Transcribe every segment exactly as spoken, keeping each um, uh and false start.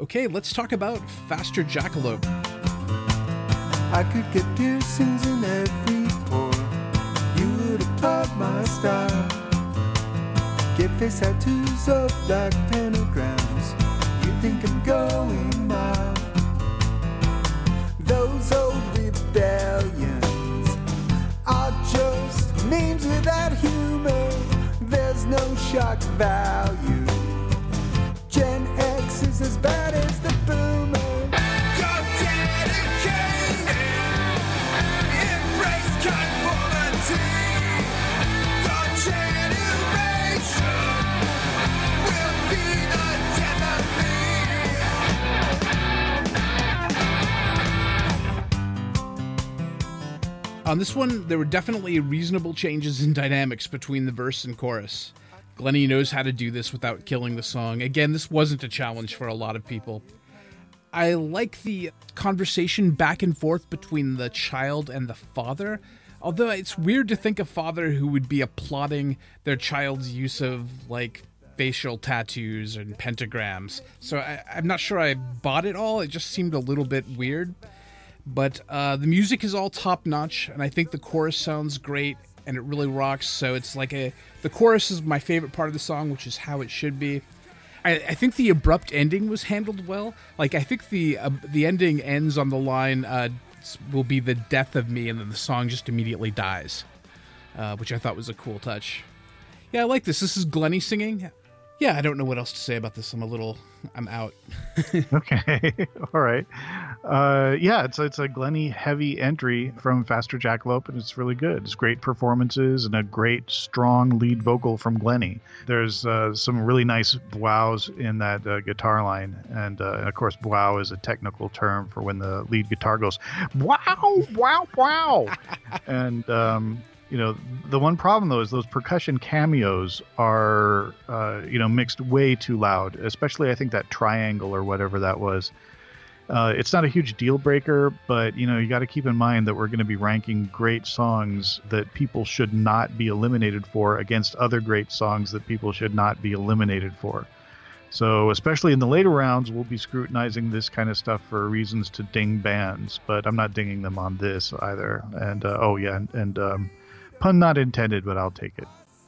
Okay, let's talk about Faster Jackalope. I could get piercings in every pore. You would applaud my style. Get face tattoos of black pentagrams. You think I'm going mild. Those old rebellions are just names without humor. There's no shock value. Gen X is as bad as the boomer. You're dedicated, embrace conformity. Your generation will be the death of me. On this one, there were definitely reasonable changes in dynamics between the verse and chorus. Glennie knows how to do this without killing the song. Again, this wasn't a challenge for a lot of people. I like the conversation back and forth between the child and the father, although it's weird to think a father who would be applauding their child's use of, like, facial tattoos and pentagrams. So I, I'm not sure I bought it all. It just seemed a little bit weird. But uh, the music is all top-notch, and I think the chorus sounds great, and it really rocks. So it's like a... The chorus is my favorite part of the song, which is how it should be. I, I think the abrupt ending was handled well. Like, I think the uh, the ending ends on the line, uh, will be the death of me, and then the song just immediately dies, uh, which I thought was a cool touch. Yeah, I like this. This is Glennie singing. Yeah, I don't know what else to say about this. I'm a little... I'm out. Okay. All right. Uh, yeah, it's it's a Glennie heavy entry from Faster Jackalope, and it's really good. It's great performances and a great, strong lead vocal from Glennie. There's uh, some really nice wows in that uh, guitar line. And, uh, of course, wow is a technical term for when the lead guitar goes, wow, wow, wow. and... Um, You know, the one problem, though, is those percussion cameos are, uh, you know, mixed way too loud, especially I think that triangle or whatever that was. Uh, it's not a huge deal breaker, but, you know, you got to keep in mind that we're going to be ranking great songs that people should not be eliminated for against other great songs that people should not be eliminated for. So especially in the later rounds, we'll be scrutinizing this kind of stuff for reasons to ding bands, but I'm not dinging them on this either. And, uh, oh, yeah, and... and um, pun not intended, but I'll take it.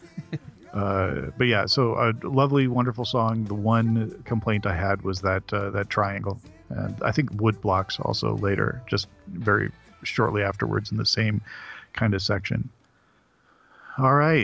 uh, but yeah, so a lovely, wonderful song. The one complaint I had was that uh, that triangle. And I think wood blocks also later, just very shortly afterwards in the same kind of section. All right.